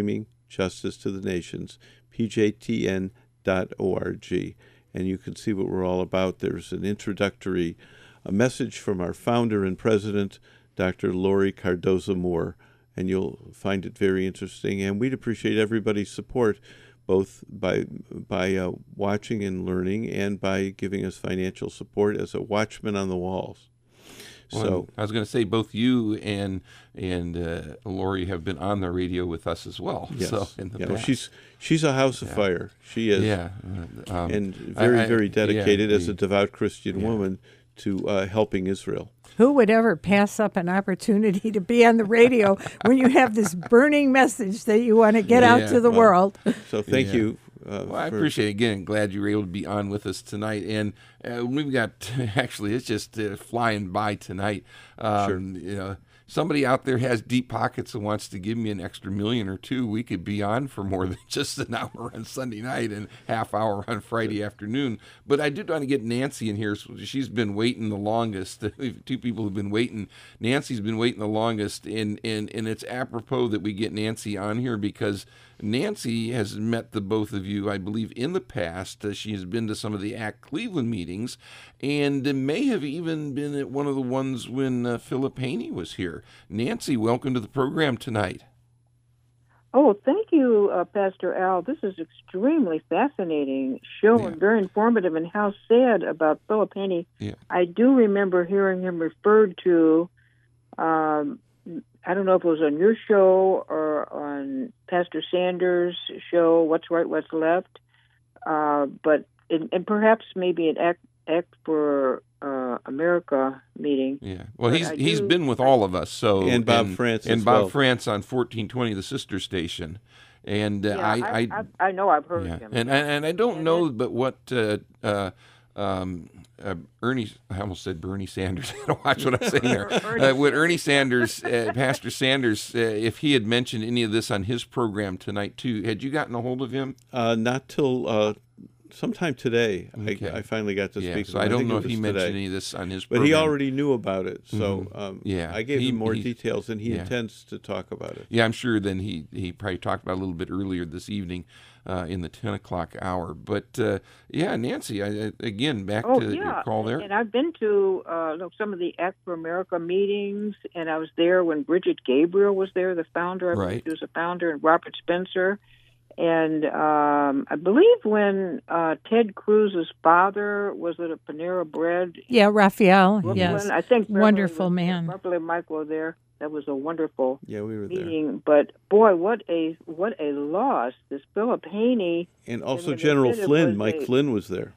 Justice to the Nations, P J T N dot org. And you can see what we're all about. There's an introductory a message from our founder and president, Doctor Lori Cardoza Moore, and you'll find it very interesting. And we'd appreciate everybody's support, both by by uh, watching and learning, and by giving us financial support as a watchman on the walls. Well, So I was going to say both you and and uh, Lori have been on the radio with us as well. yes, So in the you know, past. she's she's a house of Yeah. fire. She is, yeah, uh, um, and very I- I- very dedicated yeah, as a we- devout Christian yeah. woman to uh, helping Israel. Who would ever pass up an opportunity to be on the radio when you have this burning message that you want to get Yeah, out to the well, world? So thank Yeah. you. Uh, Well, I for- appreciate it. Again, glad you were able to be on with us tonight. And uh, we've got, actually, it's just uh, flying by tonight. Um, Sure. You know, somebody out there has deep pockets and wants to give me an extra million or two. We could be on for more than just an hour on Sunday night and half hour on Friday afternoon. But I did want to get Nancy in here. So she's been waiting the longest. Two people have been waiting. Nancy's been waiting the longest. And, and, and it's apropos that we get Nancy on here because Nancy has met the both of you, I believe, in the past. Uh, she has been to some of the ACT Cleveland meetings and uh, may have even been at one of the ones when uh, Philip Haney was here. Nancy, welcome to the program tonight. Oh, thank you, uh, Pastor Al. This is extremely fascinating show Yeah. and very informative. And how sad about Philip Haney. Yeah. I do remember hearing him referred to. Um, I don't know if it was on your show or on Pastor Sanders' show, What's Right, What's Left, uh, but in, and perhaps maybe an Act, Act for uh, America meeting. Yeah. Well, But he's I he's do- been with all of us. So And Bob France and as Bob well. France on fourteen twenty, the sister station. And uh, Yeah, I, I, I, I, I know I've heard yeah, him. and and and I don't And know, but what uh, uh, um, uh, Ernie, I almost said Bernie Sanders. I gotta watch what I'm saying there. Ernie Uh, what Ernie Sanders, uh, Pastor Sanders, uh, if he had mentioned any of this on his program tonight too, had you gotten a hold of him? Uh, not till uh, sometime today. Okay. I, I finally got to Yeah, speak. so to him. I don't think know it if he was mentioned today. any of this on his But program. he already knew about it, so Mhm. um, Yeah. I gave He- him more he- details, and he yeah. intends to talk about it. Yeah, I'm sure then he, he probably talked about it a little bit earlier this evening uh, in the ten o'clock hour. But, uh, yeah, Nancy, I, I, again, back Oh, to yeah. your call there. And I've been to uh, look, some of the Act for America meetings, and I was there when Bridget Gabriel was there, the founder. I believe Right. she was a founder, and Robert Spencer. And um, I believe when uh, Ted Cruz's father was at a Panera Bread in Yeah, Raphael. Brooklyn, Yes. I think Beverly Wonderful was, man. Beverly and Mike were there. That was a wonderful Yeah, we were there. meeting. But boy, what a what a loss! This Philip Haney. And also when they General did it Flynn, was Mike a- Flynn was there.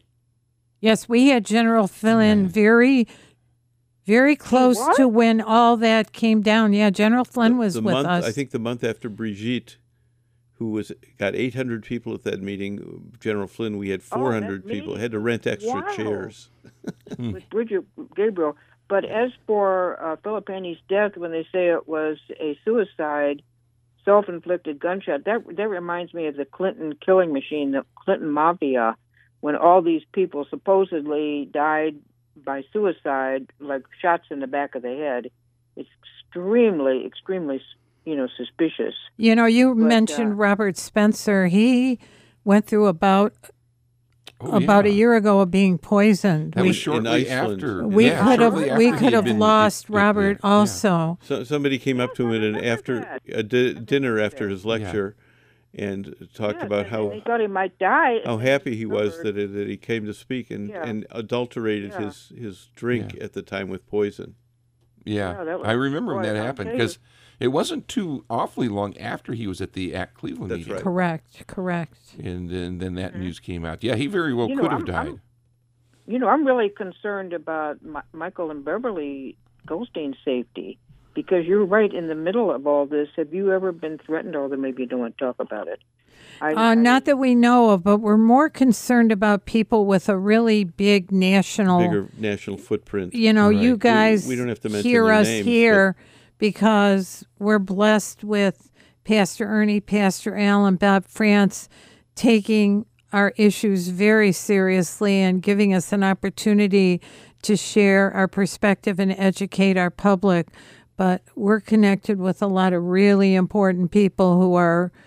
Yes, we had General Flynn Yeah. very, very close what? to when all that came down. Yeah, General Flynn was the with month, us. I think the month after Brigitte, who was got eight hundred people at that meeting, General Flynn, we had Oh, that four hundred people. meeting? Had to rent extra Wow. chairs. with Bridget Gabriel. But as for uh, Philip Haney's death, when they say it was a suicide, self-inflicted gunshot, that that reminds me of the Clinton killing machine, the Clinton Mafia, when all these people supposedly died by suicide, like shots in the back of the head. It's extremely, extremely, you know, suspicious. You know, you But, mentioned uh, Robert Spencer. He went through about Oh, about a yeah. year ago of being poisoned. That we was shortly Iceland. after. we yeah, could have shortly we after could he'd have been- lost yeah, yeah, Robert yeah. also. So somebody came up to him at an I after remember that. a di- dinner remember after that. his lecture, and talked Yes, about and- how and they thought he might die. how happy he was Remembered. that it, that he came to speak and, Yeah. and adulterated Yeah. his, his drink Yeah. at the time with poison. Yeah, Yeah, that was- I remember when boy, that I'll happened tell you. because it wasn't too awfully long after he was at the ACT Cleveland That's meeting. right. Correct, correct. And then, then that news came out. Yeah, he very well You know, could have I'm- died. I'm- You know, I'm really concerned about Mi- Michael and Beverly Goldstein's safety because you're right in the middle of all this. Have you ever been threatened, although maybe you don't want to talk about it? I, Uh, not that we know of, but we're more concerned about people with a really big national. Bigger national footprint. You know, you Right. guys We- we don't have to mention hear their us names, here because we're blessed with Pastor Ernie, Pastor Al, and Bob France taking our issues very seriously and giving us an opportunity to share our perspective and educate our public. But we're connected with a lot of really important people who are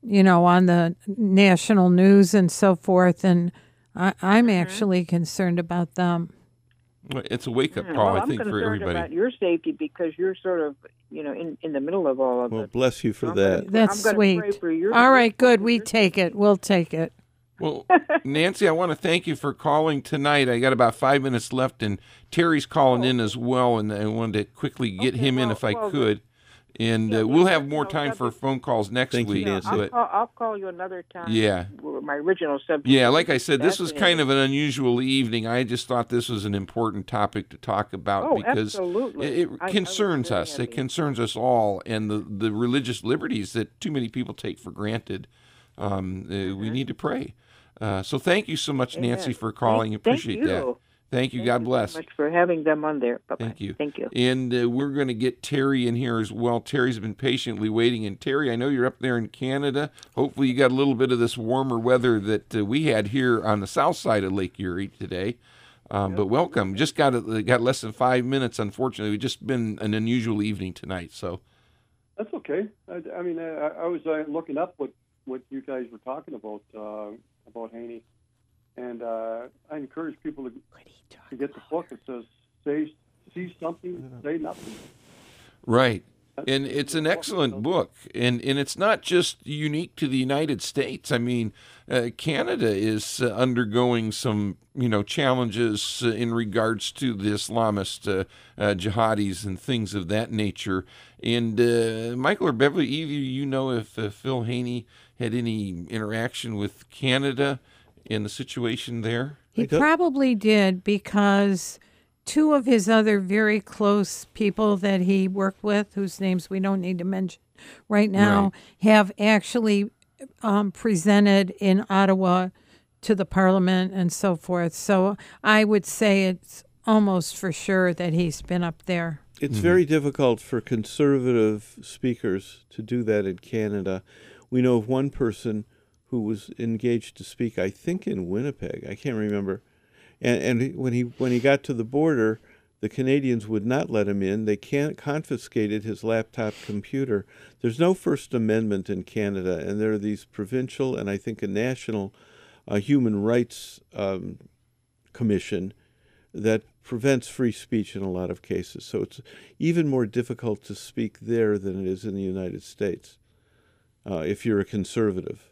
you know, on the national news and so forth. And I, I'm Mm-hmm. actually concerned about them. Well, it's a wake-up Mm, call, well, I I'm think, for concerned everybody. about your safety because you're sort of, you know, in, in the middle of all of Well, it. bless you for I'm that. gonna- That's I'm gonna sweet. pray for your- All right, good. your- We your take it. We'll take it. Well, Nancy, I want to thank you for calling tonight. I got about five minutes left, and Terry's calling in as well, and I wanted to quickly get Okay, him in well- if I well, could. And yeah, uh, we'll yeah, have you more know, time for subject- phone calls next Thank you, week. Nancy. I'll But call, I'll call you another time. Yeah. with My original subject. yeah, like I said, this was kind of Fascinating. an unusual evening. I just thought this was an important topic to talk about Oh, because absolutely. it, it I- I was concerns very us. happy. It concerns us all, and the, the religious liberties that too many people take for granted. Um, uh, We need to pray. Uh, so thank you so much, Amen. Nancy, for calling. Thank- Appreciate thank that. you. Thank you. Thank God you bless. so much for having them on there. Bye-bye. Thank you. Thank you. And uh, we're going to get Terry in here as well. Terry's been patiently waiting. And Terry, I know you're up there in Canada. Hopefully you got a little bit of this warmer weather that uh, we had here on the south side of Lake Erie today. Um, But welcome. Just got uh, got less than five minutes, unfortunately. We've just been an unusual evening tonight. So That's okay. I, I mean, I, I was uh, looking up what, what you guys were talking about uh, about Haney, and uh, I encourage people to, to get the book. It says, "Say, see something, say nothing." right. And it's an excellent book, and, and it's not just unique to the United States. I mean, uh, Canada is uh, undergoing some, you know, challenges uh, in regards to the Islamist uh, uh, jihadis and things of that nature. And uh, Michael or Beverly, either you know if uh, Phil Haney had any interaction with Canada in the situation there? He I don't- probably did because two of his other very close people that he worked with, whose names we don't need to mention right now, Right. have actually um, presented in Ottawa to the Parliament and so forth. So I would say it's almost for sure that he's been up there. It's very difficult for conservative speakers to do that in Canada. We know of one person who was engaged to speak, I think in Winnipeg. I can't remember. And, and he- when he when he got to the border, the Canadians would not let him in. They can't confiscated his laptop computer. There's no First Amendment in Canada, and there are these provincial and I think a national uh, human rights um, commission that prevents free speech in a lot of cases. So it's even more difficult to speak there than it is in the United States uh, if you're a conservative.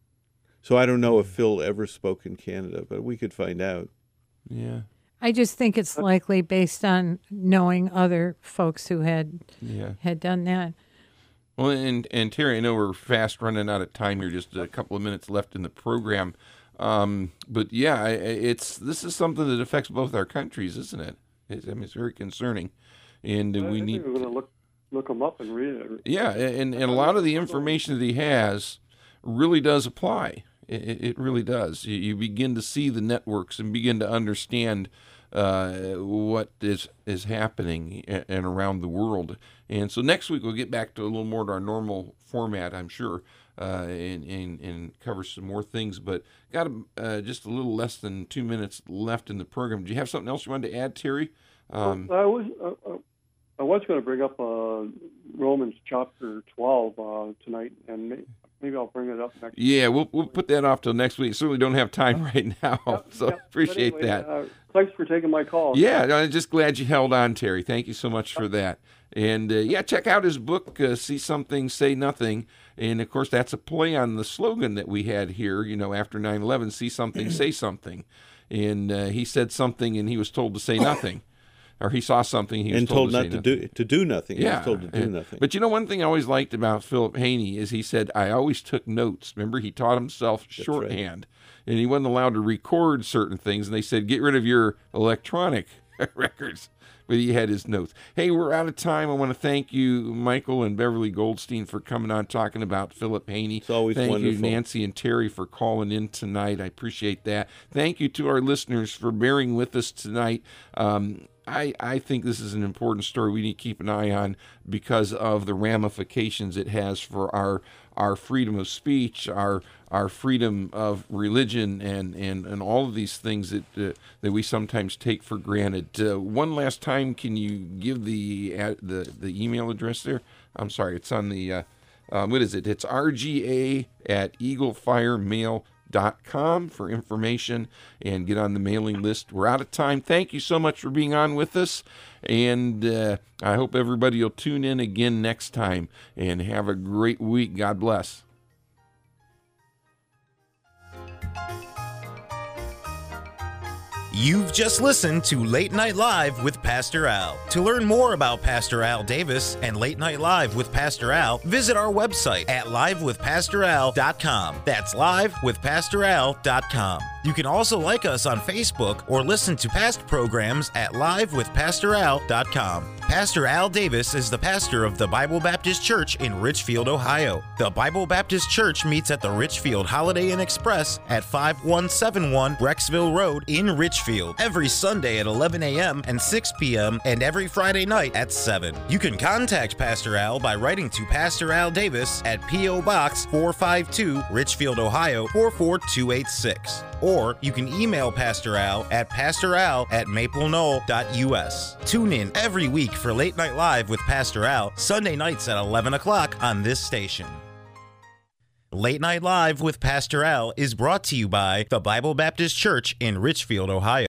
So I don't know if Phil ever spoke in Canada, but we could find out. Yeah. I just think it's likely based on knowing other folks who had Yeah. had done that. Well, and, and Terry, I know we're fast running out of time here, just a couple of minutes left in the program. Um, but yeah, I- I- it's this is something that affects both our countries, isn't it? It's, I mean, it's very concerning, and uh, I we think need. we're going to look look them up and read it. Yeah, and, and a lot of the information that he has really does apply. It, it it really does. You, you begin to see the networks and begin to understand uh, what is is happening a- and around the world. And so next week we'll get back to a little more to our normal format, I'm sure, uh, and, and and cover some more things. But got uh, just a little less than two minutes left in the program. Do you have something else you wanted to add, Terry? Um, I was uh, uh, I was going to bring up uh, Romans chapter twelve uh, tonight, and may, maybe I'll bring it up next. Yeah, we'll we'll put that off till next week. Certainly don't have time right now, so Yep, but appreciate anyway, that. Uh, thanks for taking my call. Yeah, I'm just glad you held on, Terry. Thank you so much for that. And uh, yeah, check out his book, uh, See Something, Say Nothing. And of course, that's a play on the slogan that we had here, you know, after nine eleven, see something, say something. And uh, he said something and he was told to say nothing. Or he saw something, he was And told, told to not say to nothing. do to do nothing. He Yeah, was told to do and- nothing. But you know, one thing I always liked about Philip Haney is he said, I always took notes. Remember, he taught himself right. shorthand, and he wasn't allowed to record certain things. And they said, get rid of your electronic records. But he had his notes. Hey, we're out of time. I want to thank you, Michael and Beverly Goldstein, for coming on talking about Philip Haney. It's always thank wonderful. you, Nancy and Terry, for calling in tonight. I appreciate that. Thank you to our listeners for bearing with us tonight. Um, I, I think this is an important story we need to keep an eye on because of the ramifications it has for our our freedom of speech, our our freedom of religion, and, and, and all of these things that uh, that we sometimes take for granted. Uh, one last time, can you give the uh, the the email address there? I'm sorry, it's on the uh, Um, what is it? It's R G A at eagle fire mail dot com for information and get on the mailing list. We're out of time. Thank you so much for being on with us. And uh, I hope everybody will tune in again next time and have a great week. God bless. You've just listened to Late Night Live with Pastor Al. To learn more about Pastor Al Davis and Late Night Live with Pastor Al, visit our website at live with pastor al dot com. That's live with pastor al dot com. You can also like us on Facebook or listen to past programs at live with pastor al dot com. Pastor Al Davis is the pastor of the Bible Baptist Church in Richfield, Ohio. The Bible Baptist Church meets at the Richfield Holiday Inn Express at five one seven one Brecksville Road in Richfield every Sunday at eleven a.m. and six p.m. and every Friday night at seven. You can contact Pastor Al by writing to Pastor Al Davis at P O. Box four five two, Richfield, Ohio four four two eight six. Or you can email Pastor Al at pastoral at maple knoll dot u s. Tune in every week for Late Night Live with Pastor Al, Sunday nights at eleven o'clock on this station. Late Night Live with Pastor Al is brought to you by the Bible Baptist Church in Richfield, Ohio.